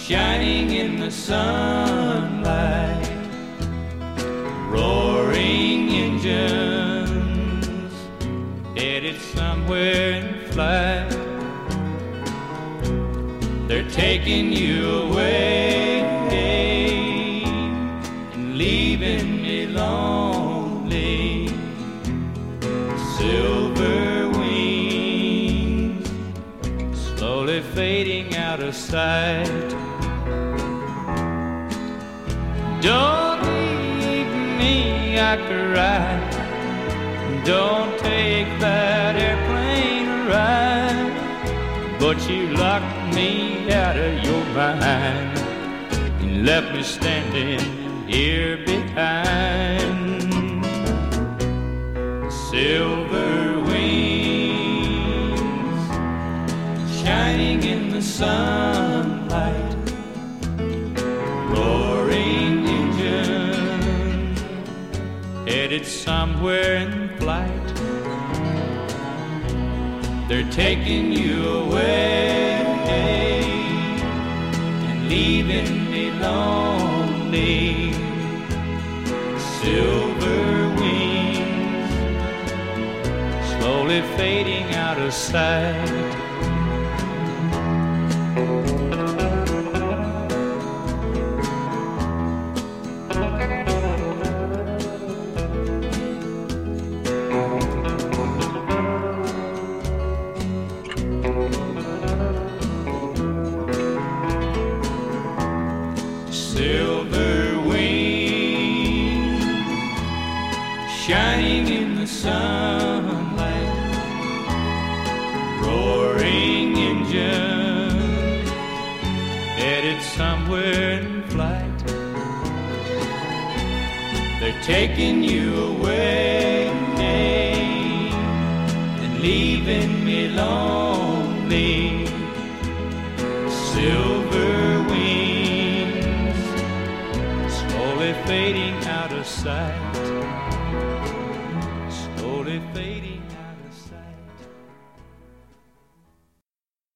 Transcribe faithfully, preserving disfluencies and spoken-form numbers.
shining in the sunlight, roaring engines headed somewhere in flight. They're taking you away and leaving me lonely. Silver wings slowly fading out of sight. Don't leave me, I cry. Don't take that airplane ride. But you locked me out of your mind and left me standing here behind. Silver wings shining in the sunlight, roaring engine headed somewhere in flight. They're taking you away and leaving me lonely. Silver wings slowly fading out of sight. Silver wings shining in the sunlight, roaring engine headed somewhere in flight. They're taking you away and leaving me lonely. Silver wings slowly fading out of sight, slowly fading